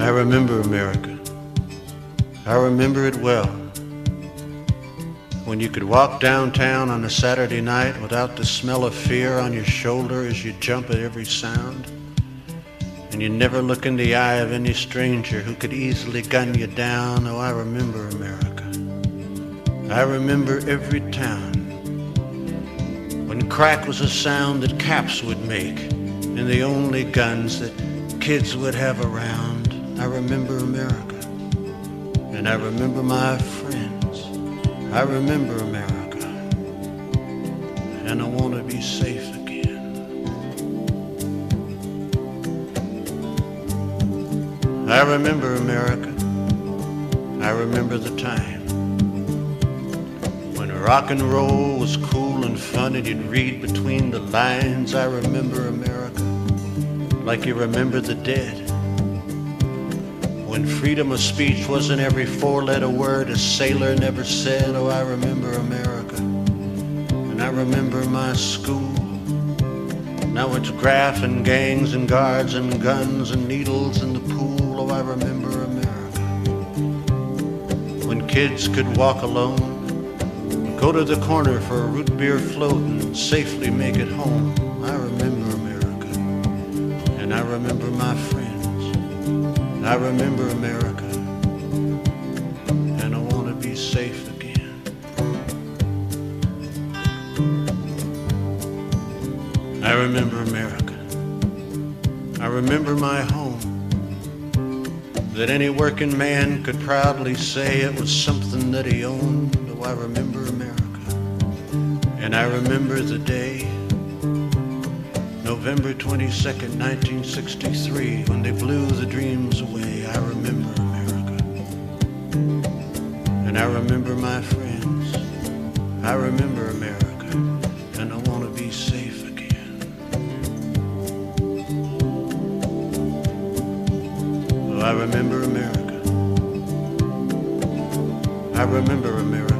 I remember America. I remember it well. When you could walk downtown on a Saturday night without the smell of fear on your shoulder as you jump at every sound. And you never look in the eye of any stranger who could easily gun you down. Oh, I remember America. I remember every town. When crack was a sound that caps would make, and the only guns that kids would have around. I remember America. And I remember my friends. I remember America. And I want to be safe again. I remember America. I remember the time when rock and roll was cool and fun and you'd read between the lines. I remember America like you remember the dead. When freedom of speech wasn't every four-letter word a sailor never said. Oh, I remember America. And I remember my school. Now it's graph and gangs and guards and guns and needles in the pool. Oh, I remember America. When kids could walk alone, go to the corner for a root beer float and safely make it home. I remember America. And I remember my friends. I remember America. And I want to be safe again. I remember America. I remember my home, that any working man could proudly say it was something that he owned. Oh, I remember America. And I remember the day, November 22nd, 1963, when they blew the dreams away. I remember America. And I remember my friends. I remember America. And I want to be safe again. Oh, I remember America. I remember America.